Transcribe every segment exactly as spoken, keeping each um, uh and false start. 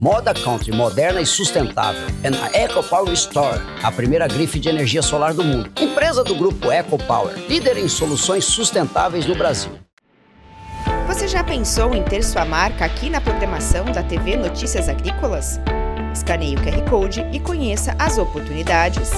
Moda country, moderna e sustentável. É na EcoPower Store, a primeira grife de energia solar do mundo. Empresa do grupo EcoPower, líder em soluções sustentáveis no Brasil. Você já pensou em ter sua marca aqui na programação da T V Notícias Agrícolas? Escaneie o Q R Code e conheça as oportunidades.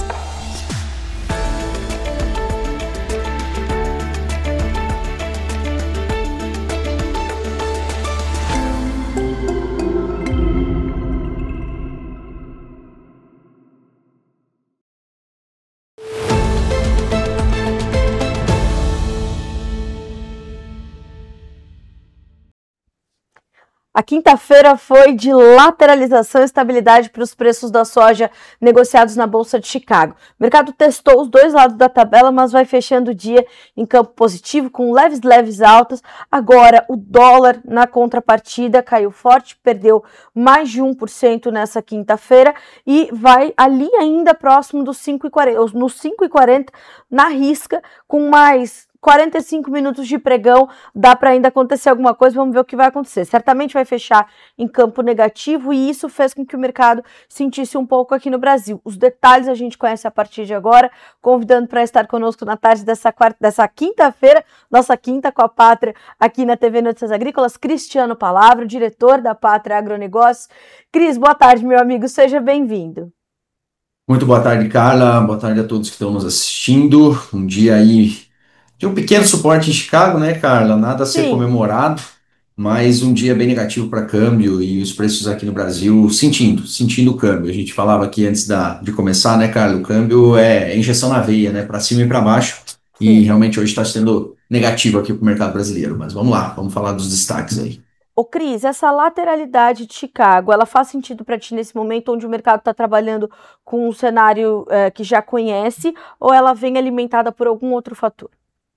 A quinta-feira foi de lateralização e estabilidade para os preços da soja negociados na Bolsa de Chicago. O mercado testou os dois lados da tabela, mas vai fechando o dia em campo positivo, com leves, leves altas. Agora, o dólar, na contrapartida, caiu forte, perdeu mais de um por cento nessa quinta-feira e vai ali ainda próximo dos cinco e quarenta, nos cinco e quarenta, na risca, com mais quarenta e cinco minutos de pregão, dá para ainda acontecer alguma coisa, vamos ver o que vai acontecer. Certamente vai fechar em campo negativo e isso fez com que o mercado sentisse um pouco aqui no Brasil. Os detalhes a gente conhece a partir de agora, convidando para estar conosco na tarde dessa, quarta, dessa quinta-feira, nossa quinta com a Pátria, aqui na T V Notícias Agrícolas, Cristiano Palavra, diretor da Pátria Agronegócios. Cris, boa tarde, meu amigo, seja bem-vindo. Muito boa tarde, Carla, boa tarde a todos que estão nos assistindo. Um dia aí de um pequeno suporte em Chicago, né, Carla? Nada a ser Sim. comemorado, mas um dia bem negativo para câmbio e os preços aqui no Brasil sentindo, sentindo o câmbio. A gente falava aqui antes da, de começar, né, Carla? O câmbio é injeção na veia, né, para cima e para baixo. E Sim. realmente hoje está sendo negativo aqui para o mercado brasileiro. Mas vamos lá, vamos falar dos destaques aí. Ô Cris, essa lateralidade de Chicago, ela faz sentido para ti nesse momento onde o mercado está trabalhando com um cenário eh, que já conhece, ou ela vem alimentada por algum outro fator?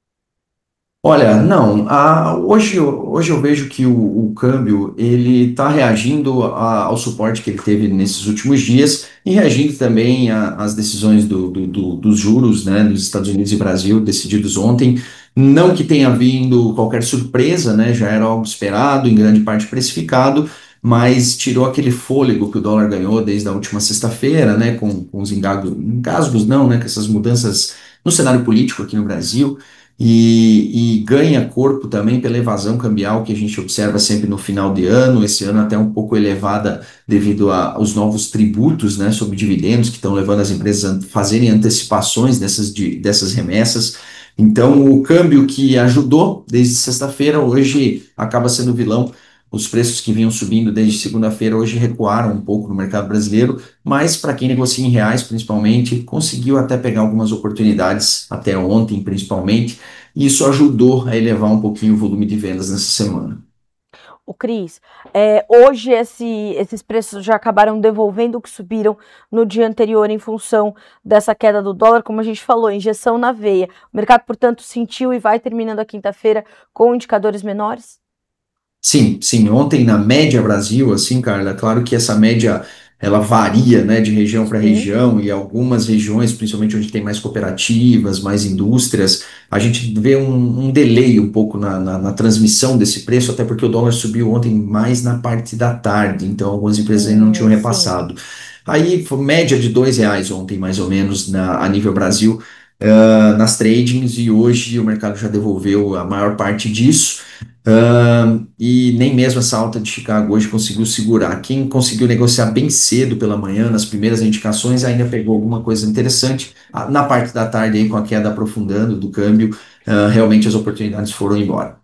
Olha, não, a- hoje, eu- hoje eu vejo que o, o câmbio ele está reagindo a- ao suporte que ele teve nesses últimos dias e reagindo também a- às decisões do- do- do- dos juros, né, dos Estados Unidos e Brasil decididos ontem. Não que tenha vindo qualquer surpresa, né, já era algo esperado, em grande parte precificado, mas tirou aquele fôlego que o dólar ganhou desde a última sexta-feira, né, com, com os engasgos, engasgos não, né, com essas mudanças no cenário político aqui no Brasil e, e ganha corpo também pela evasão cambial que a gente observa sempre no final de ano, esse ano até um pouco elevada devido a- aos novos tributos, né, sobre dividendos que estão levando as empresas a fazerem antecipações dessas, de- dessas remessas. Então, o câmbio que ajudou desde sexta-feira, hoje acaba sendo vilão. Os preços que vinham subindo desde segunda-feira hoje recuaram um pouco no mercado brasileiro, mas para quem negocia em reais, principalmente, conseguiu até pegar algumas oportunidades, até ontem, principalmente, e isso ajudou a elevar um pouquinho o volume de vendas nessa semana. O Cris, é, hoje esse, esses preços já acabaram devolvendo o que subiram no dia anterior em função dessa queda do dólar, como a gente falou, injeção na veia. O mercado, portanto, sentiu e vai terminando a quinta-feira com indicadores menores? Sim, sim. Ontem na média Brasil, assim, Carla, claro que essa média ela varia, né, de região para Sim. região e algumas regiões, principalmente onde tem mais cooperativas, mais indústrias, a gente vê um, um delay um pouco na, na, na transmissão desse preço, até porque o dólar subiu ontem mais na parte da tarde, então algumas empresas ainda não tinham Hum, sim. repassado. Aí, foi média de dois reais ontem, mais ou menos, na, a nível Brasil, ah, nas tradings, e hoje o mercado já devolveu a maior parte disso. Ahn, e nem mesmo essa alta de Chicago hoje conseguiu segurar. Quem conseguiu negociar bem cedo pela manhã, nas primeiras indicações, ainda pegou alguma coisa interessante. Ah, na parte da tarde, aí, com a queda aprofundando do câmbio, ah, realmente as oportunidades foram embora.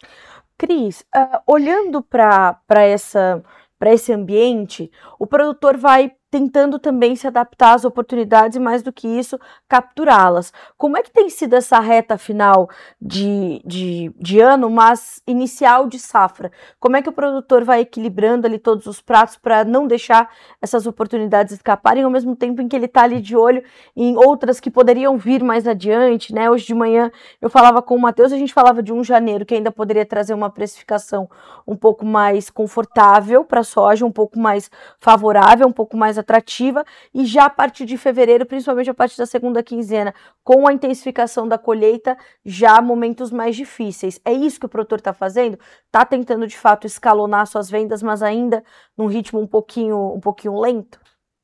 Cris, ah, olhando para para essa para esse ambiente, o produtor vai tentando também se adaptar às oportunidades e, mais do que isso, capturá-las. Como é que tem sido essa reta final de, de, de ano, mas inicial de safra? Como é que o produtor vai equilibrando ali todos os pratos para não deixar essas oportunidades escaparem, ao mesmo tempo em que ele está ali de olho em outras que poderiam vir mais adiante, né? Hoje de manhã eu falava com o Matheus, a gente falava de um janeiro que ainda poderia trazer uma precificação um pouco mais confortável para a soja, um pouco mais favorável, um pouco mais atrativa, e já a partir de fevereiro, principalmente a partir da segunda quinzena, com a intensificação da colheita, já momentos mais difíceis. É isso que o produtor está fazendo? Está tentando, de fato, escalonar suas vendas, mas ainda num ritmo um pouquinho, um pouquinho lento?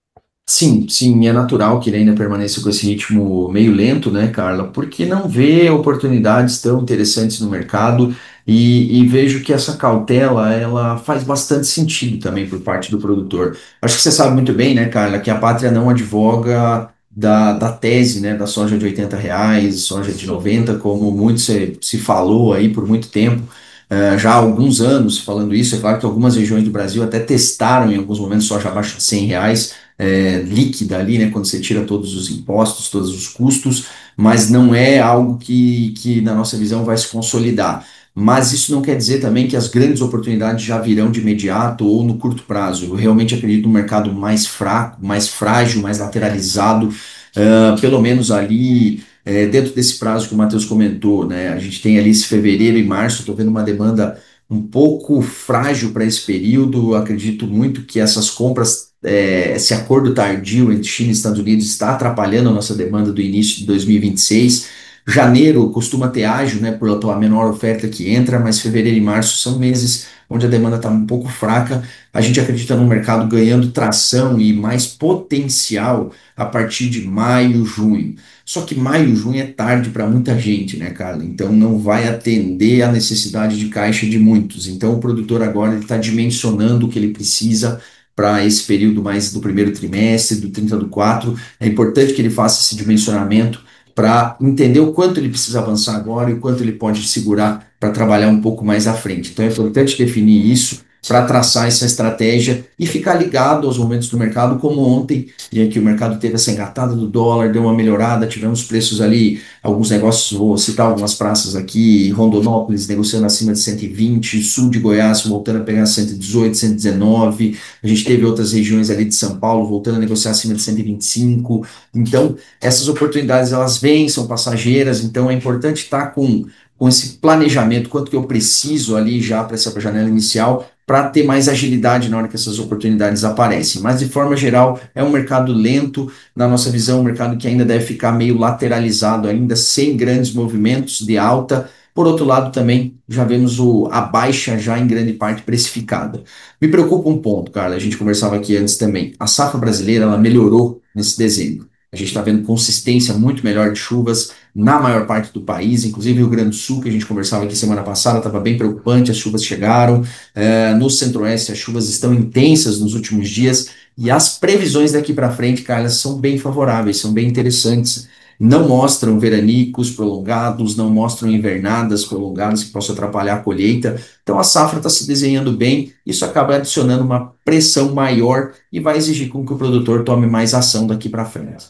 Sim, sim, é natural que ele ainda permaneça com esse ritmo meio lento, né, Carla? Porque não vê oportunidades tão interessantes no mercado e, e vejo que essa cautela, ela faz bastante sentido também por parte do produtor. Acho que você sabe muito bem, né, Carla, que a Pátria não advoga da, da tese, né, da soja de oitenta reais, soja de noventa, como muito se, se falou aí por muito tempo. Uh, já há alguns anos falando isso. É claro que algumas regiões do Brasil até testaram em alguns momentos soja abaixo de cem reais, é, líquida ali, né, quando você tira todos os impostos, todos os custos, mas não é algo que, que na nossa visão vai se consolidar. Mas isso não quer dizer também que as grandes oportunidades já virão de imediato ou no curto prazo. Eu realmente acredito num mercado mais fraco, mais frágil, mais lateralizado, uh, pelo menos ali é, dentro desse prazo que o Matheus comentou, né? A gente tem ali esse fevereiro e março, estou vendo uma demanda um pouco frágil para esse período. Acredito muito que essas compras, é, esse acordo tardio entre China e Estados Unidos está atrapalhando a nossa demanda do início de dois mil e vinte e seis. Janeiro costuma ter ágio, né, por pela menor oferta que entra, mas fevereiro e março são meses onde a demanda está um pouco fraca. A gente acredita no mercado ganhando tração e mais potencial a partir de maio, junho. Só que maio, junho é tarde para muita gente, né, Carla? Então não vai atender a necessidade de caixa de muitos. Então o produtor agora está dimensionando o que ele precisa para esse período mais do primeiro trimestre, do trinta do quatro. É importante que ele faça esse dimensionamento para entender o quanto ele precisa avançar agora e o quanto ele pode segurar para trabalhar um pouco mais à frente. Então é importante definir isso para traçar essa estratégia e ficar ligado aos momentos do mercado, como ontem, e aqui o mercado teve essa engatada do dólar, deu uma melhorada, tivemos preços ali, alguns negócios, vou citar algumas praças aqui, Rondonópolis negociando acima de cento e vinte, sul de Goiás voltando a pegar cento e dezoito, cento e dezenove, a gente teve outras regiões ali de São Paulo voltando a negociar acima de cento e vinte e cinco, então essas oportunidades elas vêm, são passageiras, então é importante estar com, com esse planejamento, quanto que eu preciso ali já para essa janela inicial, para ter mais agilidade na hora que essas oportunidades aparecem. Mas, de forma geral, é um mercado lento, na nossa visão, um mercado que ainda deve ficar meio lateralizado, ainda sem grandes movimentos de alta. Por outro lado, também já vemos o, a baixa já em grande parte precificada. Me preocupa um ponto, Carla, a gente conversava aqui antes também. A safra brasileira, ela melhorou nesse dezembro. A gente está vendo consistência muito melhor de chuvas na maior parte do país, inclusive Rio Grande do Sul, que a gente conversava aqui semana passada, estava bem preocupante, as chuvas chegaram. É, no Centro-Oeste, as chuvas estão intensas nos últimos dias e as previsões daqui para frente, Carla, são bem favoráveis, são bem interessantes. Não mostram veranicos prolongados, não mostram invernadas prolongadas que possam atrapalhar a colheita. Então a safra está se desenhando bem, isso acaba adicionando uma pressão maior e vai exigir com que o produtor tome mais ação daqui para frente.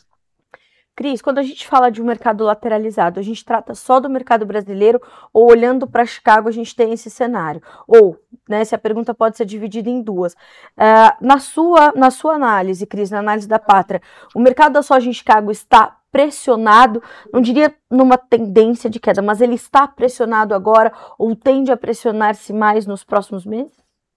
Cris, quando a gente fala de um mercado lateralizado, a gente trata só do mercado brasileiro ou olhando para Chicago a gente tem esse cenário? Ou, né, se a pergunta pode ser dividida em duas. Uh, na, sua, na sua análise, Cris, na análise da Pátria, o mercado da soja em Chicago está pressionado, não diria numa tendência de queda, mas ele está pressionado agora ou tende a pressionar-se mais nos próximos meses?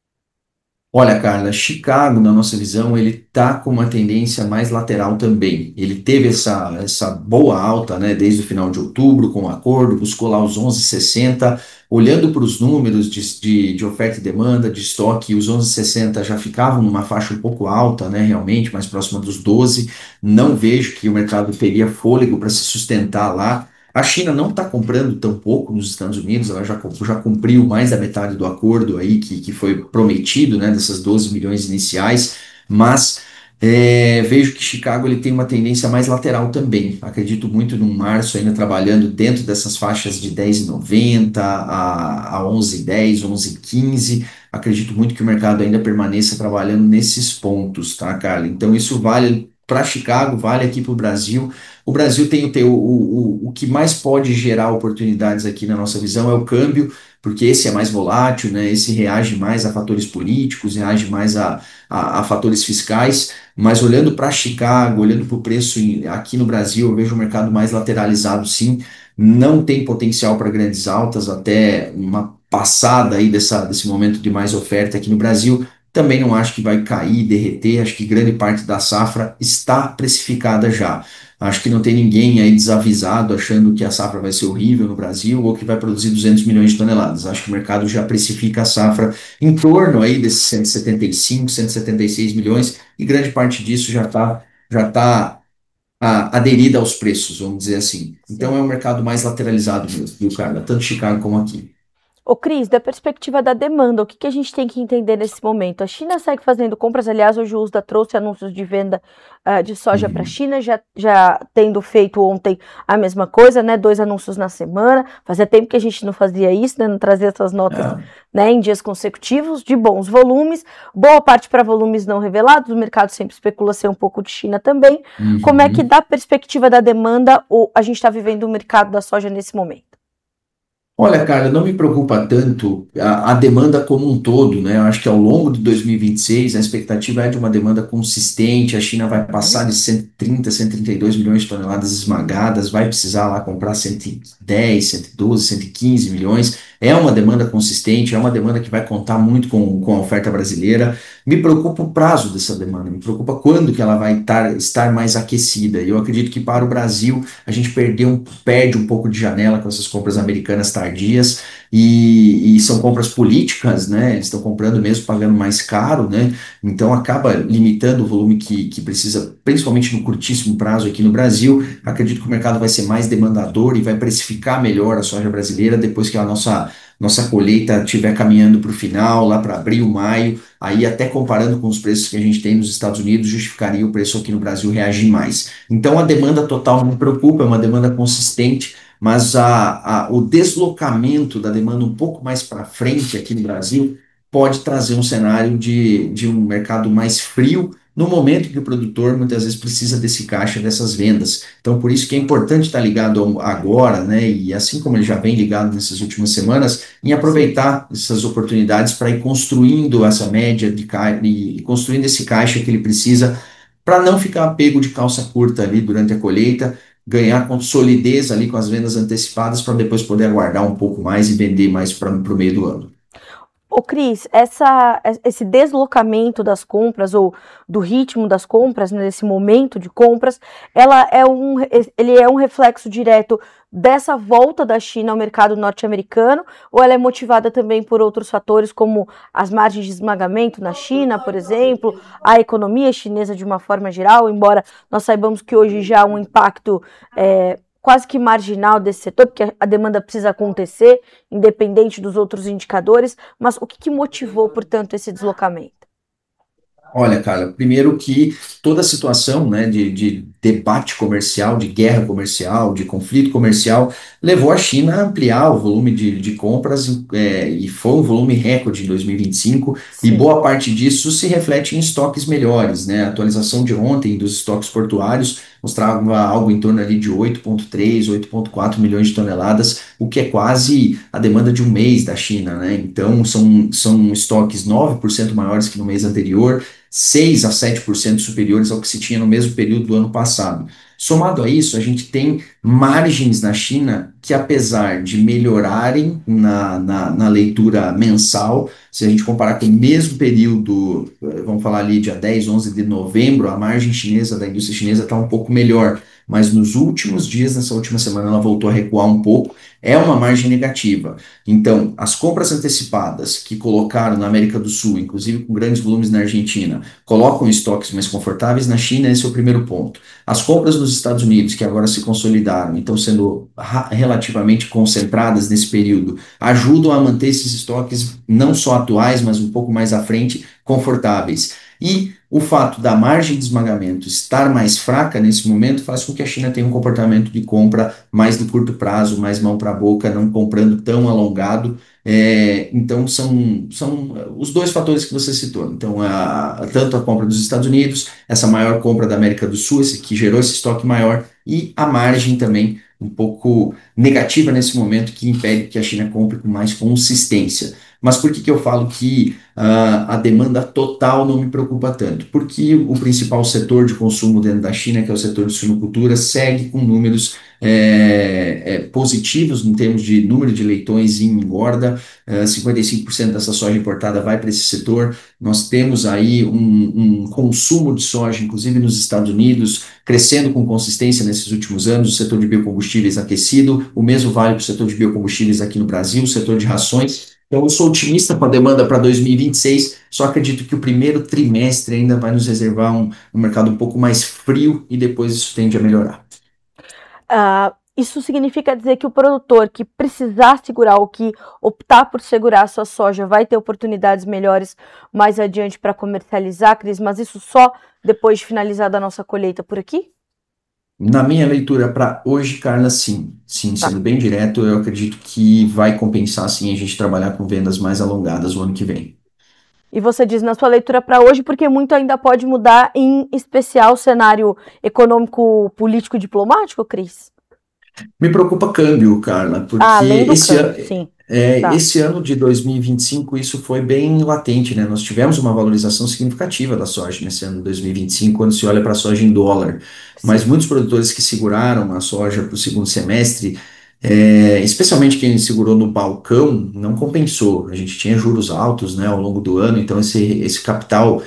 Olha, Carla, Chicago, na nossa visão, ele tá com uma tendência mais lateral também. Ele teve essa, essa boa alta, né, desde o final de outubro, com o acordo, buscou lá os onze e sessenta. Olhando para os números de, de, de oferta e demanda, de estoque, os onze e sessenta já ficavam numa faixa um pouco alta, né, realmente, mais próxima dos doze. Não vejo que o mercado teria fôlego para se sustentar lá. A China não está comprando tão pouco nos Estados Unidos, ela já, já cumpriu mais da metade do acordo aí que, que foi prometido, né, dessas doze milhões iniciais, mas é, vejo que Chicago ele tem uma tendência mais lateral também. Acredito muito no março ainda trabalhando dentro dessas faixas de dez e noventa a, a onze e dez, onze e quinze. Acredito muito que o mercado ainda permaneça trabalhando nesses pontos, tá, Carla? Então isso vale para Chicago, vale aqui para o Brasil. O Brasil tem o, o, o, o que mais pode gerar oportunidades aqui na nossa visão é o câmbio, porque esse é mais volátil, né? Esse reage mais a fatores políticos, reage mais a, a, a fatores fiscais, mas olhando para Chicago, olhando para o preço em, aqui no Brasil, eu vejo o mercado mais lateralizado sim, não tem potencial para grandes altas, até uma passada aí dessa, desse momento de mais oferta aqui no Brasil, Também não acho que vai cair, derreter, acho que grande parte da safra está precificada já. Acho que não tem ninguém aí desavisado achando que a safra vai ser horrível no Brasil ou que vai produzir duzentos milhões de toneladas. Acho que o mercado já precifica a safra em torno aí desses cento e setenta e cinco, cento e setenta e seis milhões e grande parte disso já está já tá, a- aderida aos preços, vamos dizer assim. Então Sim. é um mercado mais lateralizado mesmo, viu, Carla? Tanto Chicago como aqui. Ô, Cris, da perspectiva da demanda, o que, que a gente tem que entender nesse momento? A China segue fazendo compras, aliás, hoje o USDA trouxe anúncios de venda ah, de soja para a Uhum. China, já, já tendo feito ontem a mesma coisa, né? Dois anúncios na semana. Fazia tempo que a gente não fazia isso, né? Não trazia essas notas, É. né, em dias consecutivos, de bons volumes, boa parte para volumes não revelados, o mercado sempre especula ser um pouco de China também. Como é que, Uhum. da perspectiva da demanda, o, a gente está vivendo o mercado da soja nesse momento? Olha, cara, não me preocupa tanto a, a demanda como um todo, né? Eu acho que ao longo de dois mil e vinte e seis a expectativa é de uma demanda consistente. A China vai passar de cento e trinta, cento e trinta e dois milhões de toneladas esmagadas, vai precisar lá comprar cento e dez, cento e doze, cento e quinze milhões. É uma demanda consistente, é uma demanda que vai contar muito com, com a oferta brasileira. Me preocupa o prazo dessa demanda, me preocupa quando que ela vai tar, estar mais aquecida. E eu acredito que para o Brasil a gente perdeu um, perde um pouco de janela com essas compras americanas tardias e, e são compras políticas, né? Eles estão comprando mesmo pagando mais caro, né? Então acaba limitando o volume que, que precisa, principalmente no curtíssimo prazo aqui no Brasil. Acredito que o mercado vai ser mais demandador e vai precificar melhor a soja brasileira depois que a nossa, nossa colheita estiver caminhando para o final, lá para abril, maio. Aí, até comparando com os preços que a gente tem nos Estados Unidos, justificaria o preço aqui no Brasil reagir mais. Então, a demanda total não me preocupa, é uma demanda consistente, mas a, a, o deslocamento da demanda um pouco mais para frente aqui no Brasil pode trazer um cenário de, de um mercado mais frio no momento que o produtor muitas vezes precisa desse caixa, dessas vendas. Então, por isso que é importante estar ligado ao- agora, né? E assim como ele já vem ligado nessas últimas semanas, em Sim. aproveitar essas oportunidades para ir construindo essa média de caixa e construindo esse caixa que ele precisa para não ficar pego de calça curta ali durante a colheita, ganhar com solidez ali com as vendas antecipadas para depois poder aguardar um pouco mais e vender mais para o meio do ano. Ô, Cris, essa, esse deslocamento das compras ou do ritmo das compras, né, nesse momento de compras, ela é um, ele é um reflexo direto dessa volta da China ao mercado norte-americano, ou ela é motivada também por outros fatores, como as margens de esmagamento na China, por exemplo, a economia chinesa de uma forma geral, embora nós saibamos que hoje já há um impacto é, quase que marginal desse setor, porque a demanda precisa acontecer, independente dos outros indicadores, mas o que, que motivou, portanto, esse deslocamento? Olha, cara, primeiro que toda a situação, né, de, de debate comercial, de guerra comercial, de conflito comercial, levou a China a ampliar o volume de, de compras, é, e foi um volume recorde em dois mil e vinte e cinco, e Sim. boa parte disso se reflete em estoques melhores, né? A atualização de ontem dos estoques portuários mostrava algo em torno ali de oito vírgula três, oito vírgula quatro milhões de toneladas, o que é quase a demanda de um mês da China, né? Então são, são estoques nove por cento maiores que no mês anterior, seis a sete por cento superiores ao que se tinha no mesmo período do ano passado. Somado a isso, a gente tem margens na China que, apesar de melhorarem na, na, na leitura mensal, se a gente comparar com o mesmo período, vamos falar ali dia dez, onze de novembro, a margem chinesa, da indústria chinesa, está um pouco melhor. Mas nos últimos dias, nessa última semana, ela voltou a recuar um pouco. É uma margem negativa. Então, as compras antecipadas que colocaram na América do Sul, inclusive com grandes volumes na Argentina, colocam estoques mais confortáveis na China, esse é o primeiro ponto. As compras nos Estados Unidos, que agora se consolidaram e estão sendo relativamente concentradas nesse período, ajudam a manter esses estoques não só atuais, mas um pouco mais à frente, confortáveis. E o fato da margem de esmagamento estar mais fraca nesse momento faz com que a China tenha um comportamento de compra mais de curto prazo, mais mão para a boca, não comprando tão alongado. É, então, são, são os dois fatores que você citou. Então, a, a, tanto a compra dos Estados Unidos, essa maior compra da América do Sul, esse, que gerou esse estoque maior, e a margem também um pouco negativa nesse momento, que impede que a China compre com mais consistência. Mas por que que eu falo que ah, a demanda total não me preocupa tanto? Porque o principal setor de consumo dentro da China, que é o setor de suinocultura, segue com números é, é, positivos em termos de número de leitões em engorda. Uh, cinquenta e cinco por cento dessa soja importada vai para esse setor. Nós temos aí um, um consumo de soja, inclusive nos Estados Unidos, crescendo com consistência nesses últimos anos, o setor de biocombustíveis aquecido, o mesmo vale para o setor de biocombustíveis aqui no Brasil, o setor de rações. Então, eu sou otimista com a demanda para dois mil e vinte e seis, só acredito que o primeiro trimestre ainda vai nos reservar um, um mercado um pouco mais frio e depois isso tende a melhorar. Ah, isso significa dizer que o produtor que precisar segurar ou que optar por segurar a sua soja vai ter oportunidades melhores mais adiante para comercializar, Cris, mas isso só depois de finalizada a nossa colheita por aqui? Na minha leitura para hoje, Carla, sim. Sim, Tá. sendo bem direto, eu acredito que vai compensar sim a gente trabalhar com vendas mais alongadas o ano que vem. E você diz na sua leitura para hoje, porque muito ainda pode mudar, em especial o cenário econômico, político, diplomático, Cris? Me preocupa câmbio, Carla, Ah, porque além do esse, an- câmbio, sim. é, Tá. esse ano de dois mil e vinte e cinco isso foi bem latente, né? Nós tivemos uma valorização significativa da soja nesse ano de dois mil e vinte e cinco, quando se olha para a soja em dólar. Mas Sim. muitos produtores que seguraram a soja para o segundo semestre, é, especialmente quem segurou no balcão, não compensou. A gente tinha juros altos, né, ao longo do ano, então esse, esse capital,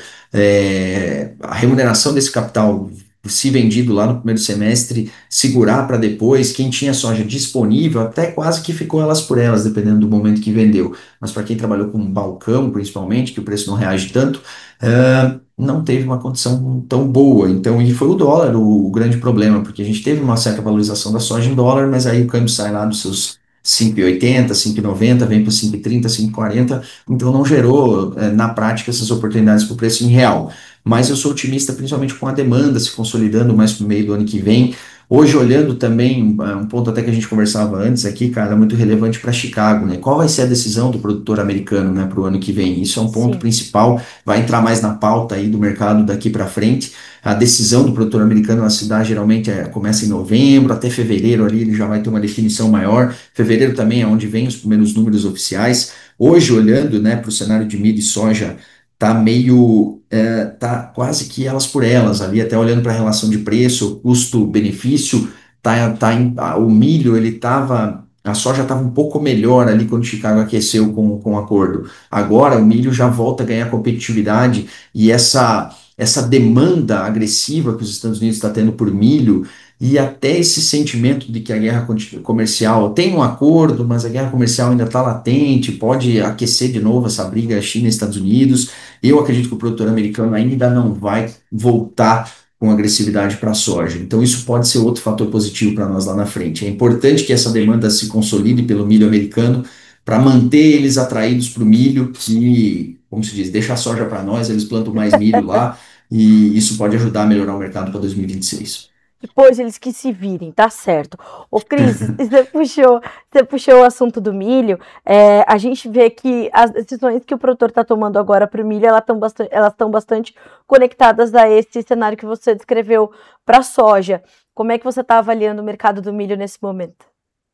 é, a remuneração desse capital se vendido lá no primeiro semestre segurar para depois, quem tinha soja disponível até quase que ficou elas por elas, dependendo do momento que vendeu. Mas para quem trabalhou com balcão, principalmente, que o preço não reage tanto, ah, não teve uma condição tão boa. Então, e foi o dólar o, o grande problema, porque a gente teve uma certa valorização da soja em dólar, mas aí o câmbio sai lá dos seus cinco e oitenta, cinco e noventa, vem para cinco e trinta, cinco e quarenta, então não gerou, eh, na prática, essas oportunidades para o preço em real. Mas eu sou otimista principalmente com a demanda se consolidando mais para o meio do ano que vem. Hoje, olhando também, um um ponto até que a gente conversava antes aqui, cara, muito relevante para Chicago, né? Qual vai ser a decisão do produtor americano, né, para o ano que vem? Isso é um ponto Sim. principal, vai entrar mais na pauta aí do mercado daqui para frente. A decisão do produtor americano na cidade geralmente é, começa em novembro, até fevereiro ali ele já vai ter uma definição maior. Fevereiro também é onde vem os primeiros números oficiais. Hoje, olhando, né, para o cenário de milho e soja, tá meio, é, tá quase que elas por elas ali, até olhando para a relação de preço, custo-benefício, tá, tá em- a- o milho, ele tava, a soja estava um pouco melhor ali quando Chicago aqueceu com, com o acordo. Agora o milho já volta a ganhar competitividade e essa, essa demanda agressiva que os Estados Unidos está tendo por milho e até esse sentimento de que a guerra conti- comercial tem um acordo, mas a guerra comercial ainda está latente, pode aquecer de novo essa briga China e Estados Unidos. Eu acredito que o produtor americano ainda não vai voltar com agressividade para a soja. Então, isso pode ser outro fator positivo para nós lá na frente. É importante que essa demanda se consolide pelo milho americano para manter eles atraídos para o milho e, como se diz, deixa a soja para nós, eles plantam mais milho lá e isso pode ajudar a melhorar o mercado para dois mil e vinte e seis. Depois eles que se virem, tá certo. Ô, Cris, você puxou, você puxou o assunto do milho. É, a gente vê que as decisões que o produtor está tomando agora para o milho, elas estão bastante, elas estão bastante conectadas a esse cenário que você descreveu para a soja. Como é que você está avaliando o mercado do milho nesse momento?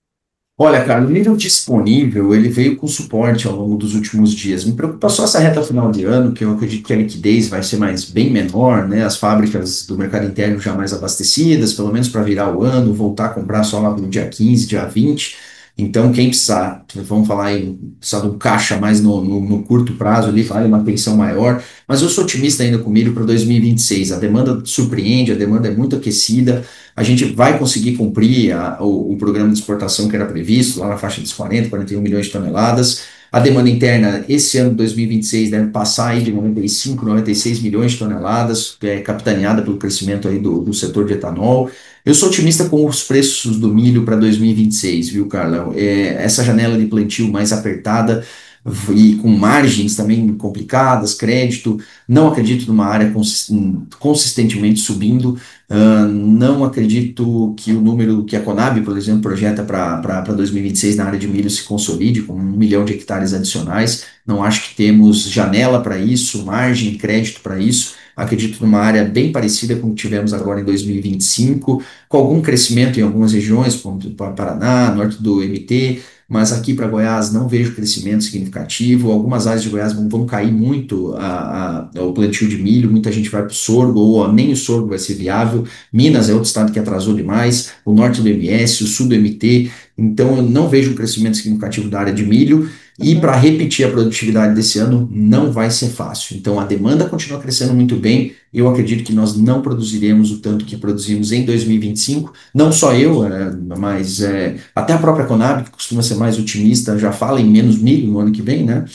Olha, cara, o nível disponível, ele veio com suporte ao longo dos últimos dias. Me preocupa só essa reta final de ano, que eu acredito que a liquidez vai ser mais bem menor, né? As fábricas do mercado interno já mais abastecidas, pelo menos para virar o ano, voltar a comprar só lá no dia quinze, dia vinte. Então, quem precisar, vamos falar aí, precisar de um caixa mais no, no, no curto prazo ali, vale uma atenção maior. Mas eu sou otimista ainda com o milho para dois mil e vinte e seis. A demanda surpreende, a demanda é muito aquecida. A gente vai conseguir cumprir a- o, o programa de exportação que era previsto, lá na faixa dos quarenta, quarenta e um milhões de toneladas. A demanda interna, esse ano de dois mil e vinte e seis, deve passar aí de noventa e cinco, noventa e seis milhões de toneladas, que é capitaneada pelo crescimento aí do, do setor de etanol. Eu sou otimista com os preços do milho para dois mil e vinte e seis, viu, Carla? É, essa janela de plantio mais apertada v- e com margens também complicadas, crédito, não acredito numa área consist- consistentemente subindo. Ah, não acredito que o número que a Conab, por exemplo, projeta para dois mil e vinte e seis na área de milho se consolide com um milhão de hectares adicionais. Não acho que temos janela para isso, margem, crédito para isso. Acredito numa área bem parecida com o que tivemos agora em dois mil e vinte e cinco, com algum crescimento em algumas regiões, como o Paraná, norte do M T, mas aqui para Goiás não vejo crescimento significativo. Algumas áreas de Goiás vão, vão cair muito a, a, o plantio de milho, muita gente vai para o sorgo, ou nem o sorgo vai ser viável. Minas é outro estado que atrasou demais, o norte do M S, o sul do M T, então eu não vejo um crescimento significativo da área de milho. E para repetir a produtividade desse ano não vai ser fácil. Então a demanda continua crescendo muito bem. Eu acredito que nós não produziremos o tanto que produzimos em dois mil e vinte e cinco. Não só eu, é, mas é, até a própria Conab, que costuma ser mais otimista, já fala em menos milho no ano que vem, né?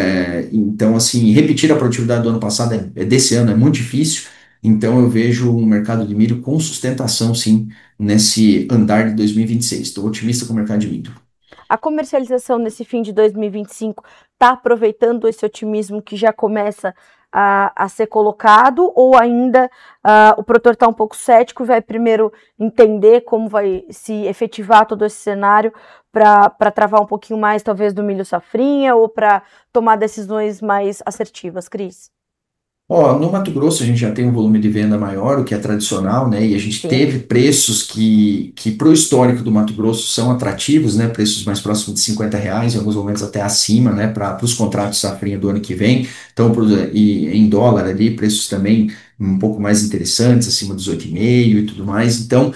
É, então, assim, repetir a produtividade do ano passado, é, é desse ano, é muito difícil. Então eu vejo um mercado de milho com sustentação, sim, nesse andar de dois mil e vinte e seis. Estou otimista com o mercado de milho. A comercialização nesse fim de dois mil e vinte e cinco está aproveitando esse otimismo que já começa a, a ser colocado, ou ainda uh, o produtor está um pouco cético e vai primeiro entender como vai se efetivar todo esse cenário para travar um pouquinho mais, talvez, do milho safrinha, ou para tomar decisões mais assertivas, Cris? Ó, no Mato Grosso a gente já tem um volume de venda maior, o que é tradicional, né? E a gente Sim. teve preços que, que para o histórico do Mato Grosso são atrativos, né? Preços mais próximos de cinquenta reais, em alguns momentos até acima, né? Para os contratos safrinha do ano que vem. Então, pro, e em dólar ali, preços também um pouco mais interessantes, acima dos oito vírgula cinco e tudo mais. Então,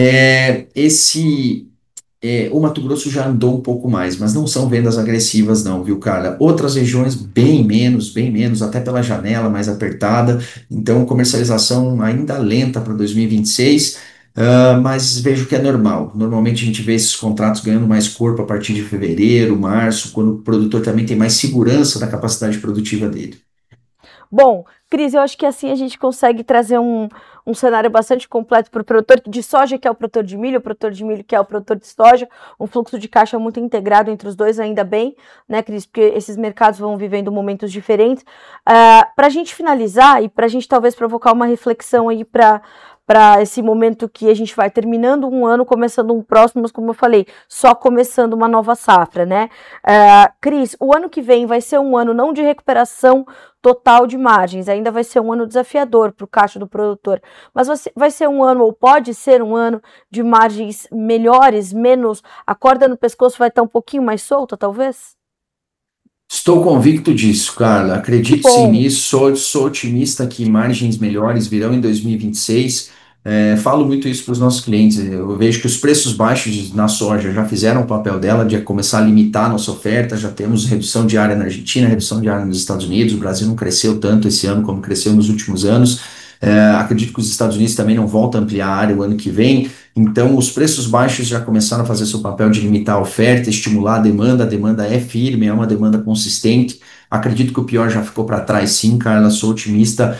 é, esse é, o Mato Grosso já andou um pouco mais, mas não são vendas agressivas não, viu, cara? Outras regiões bem menos, bem menos, até pela janela mais apertada, então comercialização ainda lenta para dois mil e vinte e seis, uh, mas vejo que é normal. Normalmente a gente vê esses contratos ganhando mais corpo a partir de fevereiro, março, quando o produtor também tem mais segurança da capacidade produtiva dele. Bom, Cris, eu acho que assim a gente consegue trazer um, um cenário bastante completo para o produtor de soja, que é o produtor de milho, o produtor de milho, que é o produtor de soja, um fluxo de caixa muito integrado entre os dois, ainda bem, né, Cris, porque esses mercados vão vivendo momentos diferentes. Uh, para a gente finalizar e para a gente talvez provocar uma reflexão aí para para esse momento que a gente vai terminando um ano, começando um próximo, mas como eu falei, só começando uma nova safra, né? Uh, Cris, o ano que vem vai ser um ano não de recuperação total de margens, ainda vai ser um ano desafiador para o caixa do produtor, mas vai ser um ano, ou pode ser um ano, de margens melhores, menos, a corda no pescoço vai estar um pouquinho mais solta, talvez? Estou convicto disso, Carla. Acredito sim nisso. Sou, sou otimista que margens melhores virão em dois mil e vinte e seis. É, falo muito isso para os nossos clientes. Eu vejo que os preços baixos na soja já fizeram o papel dela de começar a limitar a nossa oferta. Já temos redução de área na Argentina, redução de área nos Estados Unidos. O Brasil não cresceu tanto esse ano como cresceu nos últimos anos. É, acredito que os Estados Unidos também não voltam a ampliar a área o ano que vem. Então, os preços baixos já começaram a fazer seu papel de limitar a oferta, estimular a demanda. A demanda é firme, é uma demanda consistente. Acredito que o pior já ficou para trás, sim, Carla. Sou otimista.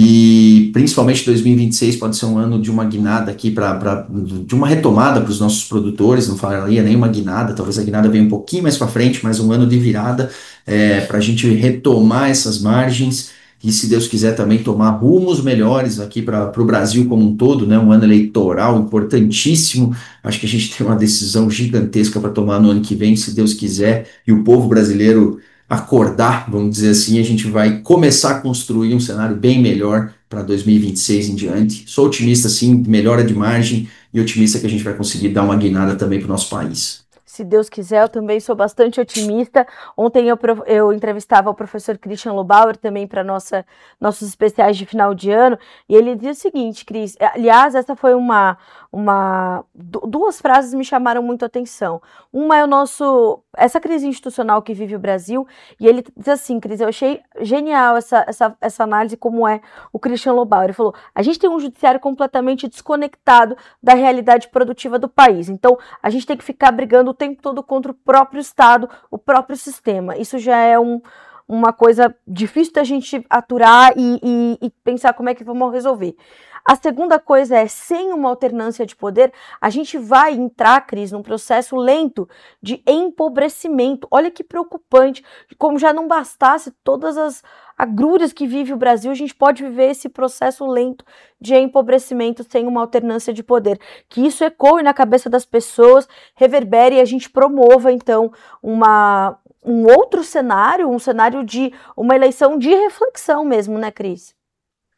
E principalmente dois mil e vinte e seis pode ser um ano de uma guinada aqui, pra, pra, de uma retomada para os nossos produtores. Não falaria nem uma guinada, talvez a guinada venha um pouquinho mais para frente, mas um ano de virada é, para a gente retomar essas margens. E se Deus quiser também tomar rumos melhores aqui para o Brasil como um todo, né? Um ano eleitoral importantíssimo. Acho que a gente tem uma decisão gigantesca para tomar no ano que vem, se Deus quiser, e o povo brasileiro acordar, vamos dizer assim, a gente vai começar a construir um cenário bem melhor para dois mil e vinte e seis em diante. Sou otimista, sim, melhora de margem, e otimista que a gente vai conseguir dar uma guinada também para o nosso país. Se Deus quiser, eu também sou bastante otimista. Ontem eu, eu entrevistava o professor Christian Lobauer também para nossa nossos especiais de final de ano, e ele diz o seguinte, Cris, aliás, essa foi uma, uma duas frases me chamaram muito a atenção. Uma é o nosso, essa crise institucional que vive o Brasil, e ele diz assim, Cris, eu achei genial essa, essa, essa análise como é o Christian Lobauer. Ele falou, a gente tem um judiciário completamente desconectado da realidade produtiva do país, então a gente tem que ficar brigando o tempo todo contra o próprio Estado, o próprio sistema. Isso já é um, uma coisa difícil da gente aturar e, e, e pensar como é que vamos resolver. A segunda coisa é, sem uma alternância de poder, a gente vai entrar, Cris, num processo lento de empobrecimento. Olha que preocupante, como já não bastasse todas as agrúrias que vive o Brasil, a gente pode viver esse processo lento de empobrecimento sem uma alternância de poder. Que isso ecoe na cabeça das pessoas, reverbere e a gente promova, então, uma, um outro cenário, um cenário de uma eleição de reflexão mesmo, né, Cris?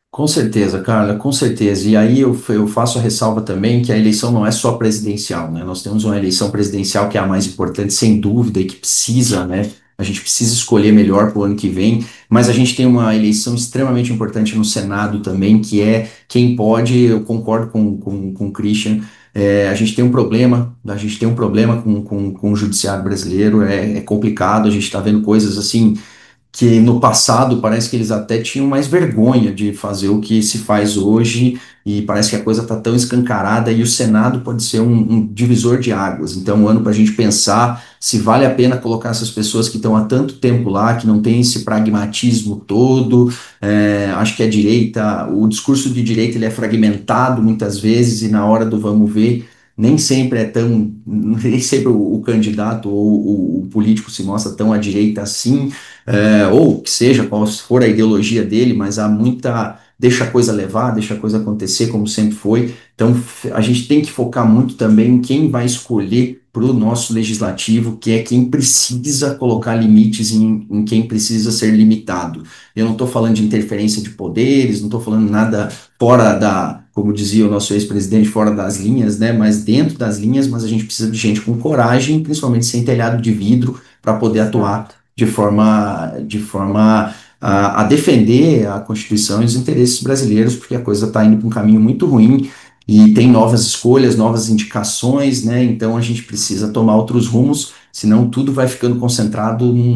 Com certeza, Carla, com certeza. E aí eu, eu faço a ressalva também que a eleição não é só presidencial, né? Nós temos uma eleição presidencial que é a mais importante, sem dúvida, e que precisa, né? A gente precisa escolher melhor para o ano que vem, mas a gente tem uma eleição extremamente importante no Senado também, que é quem pode, eu concordo com, com, com o Christian, é, a gente tem um problema, a gente tem um problema com, com, com o judiciário brasileiro, é, é complicado, a gente está vendo coisas assim que no passado parece que eles até tinham mais vergonha de fazer o que se faz hoje, e parece que a coisa está tão escancarada, e o Senado pode ser um, um divisor de águas. Então, um ano para a gente pensar se vale a pena colocar essas pessoas que estão há tanto tempo lá, que não tem esse pragmatismo todo. É, acho que a direita, o discurso de direita ele é fragmentado muitas vezes, e na hora do vamos ver, nem sempre é tão, nem sempre o, o candidato ou o, o político se mostra tão à direita assim, é, ou que seja, qual for a ideologia dele, mas há muita, deixa a coisa levar, deixa a coisa acontecer como sempre foi. Então a gente tem que focar muito também em quem vai escolher para o nosso legislativo, que é quem precisa colocar limites em, em quem precisa ser limitado. Eu não estou falando de interferência de poderes, não estou falando nada fora da, como dizia o nosso ex-presidente, fora das linhas, né, mas dentro das linhas, mas a gente precisa de gente com coragem, principalmente sem telhado de vidro, para poder atuar de forma, de forma a, a defender a Constituição e os interesses brasileiros, porque a coisa está indo para um caminho muito ruim e tem novas escolhas, novas indicações, né? Então a gente precisa tomar outros rumos, senão tudo vai ficando concentrado num,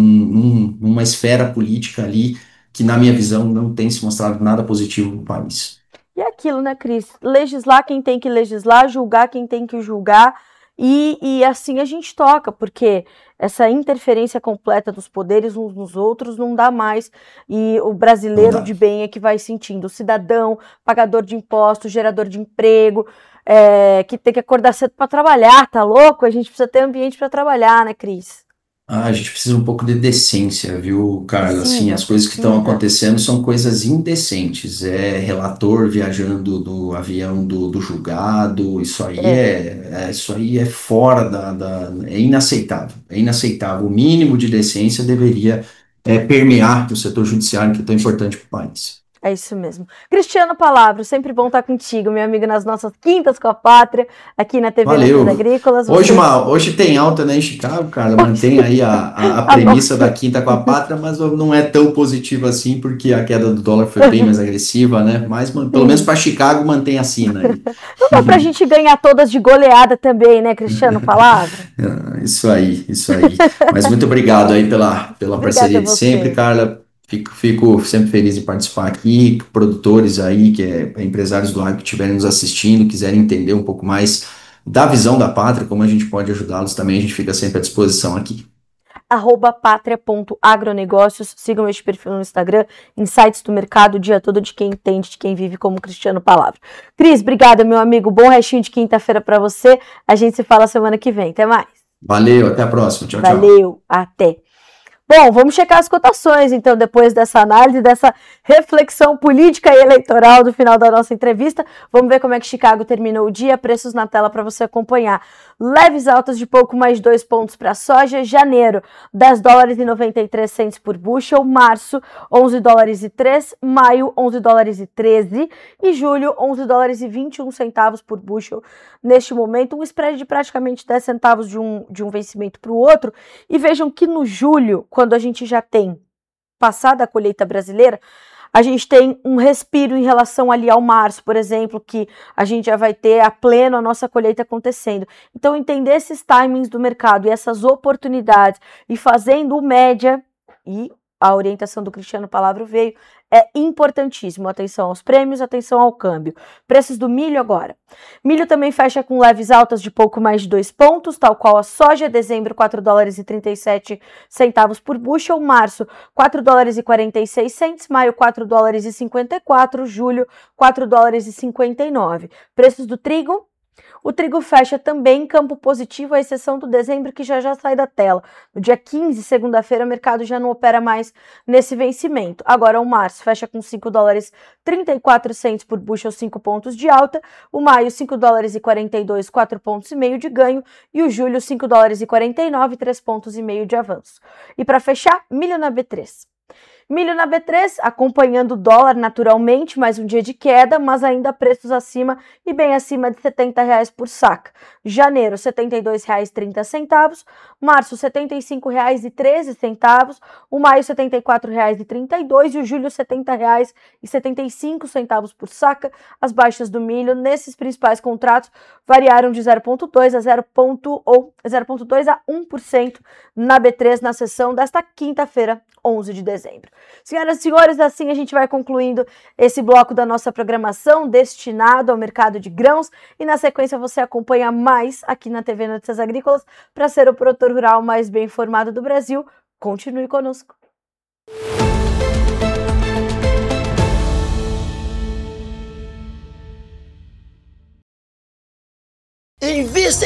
num, numa esfera política ali que, na minha visão, não tem se mostrado nada positivo no país. E é aquilo, né, Cris? Legislar quem tem que legislar, julgar quem tem que julgar, e, e assim a gente toca, porque essa interferência completa dos poderes uns nos outros não dá mais, e o brasileiro de bem é que vai sentindo, o cidadão, pagador de impostos, gerador de emprego, é, que tem que acordar cedo para trabalhar, tá louco? A gente precisa ter ambiente para trabalhar, né, Cris? Ah, a gente precisa um pouco de decência, viu, Carla? Precisa, Assim, as coisas que estão precisa. acontecendo são coisas indecentes. É relator viajando no avião do, do julgado, isso aí é, é- isso aí é fora da, da- é inaceitável. É inaceitável. O mínimo de decência deveria é, permear o setor judiciário, que é tão importante para o país. É isso mesmo. Cristiano Palavra, sempre bom estar contigo, meu amigo, nas nossas quintas com a pátria, aqui na T V Notícias Valeu. Agrícolas. Hoje, Você... uma, hoje tem alta, né, em Chicago, cara. Mantém aí a, a, a Ah, premissa nossa. da quinta com a pátria, mas não é tão positiva assim, porque a queda do dólar foi bem mais agressiva, né? Mas man- pelo menos para Chicago mantém a sina aí. Não dá pra gente ganhar todas de goleada também, né, Cristiano Palavra? Ah, isso aí, isso aí. Mas muito obrigado aí pela, pela Obrigada parceria a de sempre, você. Carla. Fico, fico sempre feliz em participar aqui. Produtores aí, que é empresários do agro que estiverem nos assistindo, quiserem entender um pouco mais da visão da pátria, como a gente pode ajudá-los também, a gente fica sempre à disposição aqui. arroba pátria.agronegócios, sigam este perfil no Instagram, insights do mercado o dia todo de quem entende, de quem vive como Cristiano Palavra. Cris, obrigada, meu amigo, bom restinho de quinta-feira para você, a gente se fala semana que vem, até mais. Valeu, até a próxima. Tchau, tchau. Valeu, até. Bom, vamos checar as cotações, então, depois dessa análise, dessa reflexão política e eleitoral do final da nossa entrevista. Vamos ver como é que Chicago terminou o dia, preços na tela para você acompanhar. Leves altas de pouco mais de dois pontos para a soja. Janeiro, dez dólares e noventa e três centavos por bushel. Março, onze dólares e três. Maio, onze dólares e treze. E julho, onze dólares e vinte e um centavos por bushel. Neste momento, um spread de praticamente dez centavos de um, de um vencimento para o outro. E vejam que no julho, quando a gente já tem passado a colheita brasileira, a gente tem um respiro em relação ali ao março, por exemplo, que a gente já vai ter a pleno a nossa colheita acontecendo. Então, entender esses timings do mercado e essas oportunidades e fazendo o média, e a orientação do Cristiano Palavra veio, é importantíssimo. Atenção aos prêmios, atenção ao câmbio. Preços do milho agora. Milho também fecha com leves altas de pouco mais de dois pontos, tal qual a soja. Dezembro, quatro dólares e trinta e sete centavos por bushel. Março, quatro dólares e quarenta e seis centavos. Maio, quatro dólares e cinquenta e quatro. Julho, quatro dólares e cinquenta e nove. Preços do trigo. O trigo fecha também em campo positivo, à exceção do dezembro, que já já sai da tela. No dia quinze, segunda-feira, o mercado já não opera mais nesse vencimento. Agora, o março fecha com cinco dólares e trinta e quatro centavos por bushel, cinco pontos de alta. O maio, cinco dólares e quarenta e dois, quatro pontos e meio de ganho. E o julho, cinco dólares e quarenta e nove, três pontos e meio de avanço. E para fechar, milho na B três. Milho na B três, acompanhando o dólar naturalmente, mais um dia de queda, mas ainda preços acima e bem acima de setenta reais por saca. Janeiro, setenta e dois reais e trinta centavos. Março, setenta e cinco reais e treze centavos. O maio, setenta e quatro reais e trinta e dois centavos. E o julho, setenta reais e setenta e cinco centavos por saca. As baixas do milho nesses principais contratos variaram de zero vírgula dois a zero vírgula dois a um por cento na B três na sessão desta quinta-feira, onze de dezembro. Senhoras e senhores, assim a gente vai concluindo esse bloco da nossa programação destinado ao mercado de grãos e na sequência você acompanha mais aqui na T V Notícias Agrícolas para ser o produtor rural mais bem informado do Brasil. Continue conosco.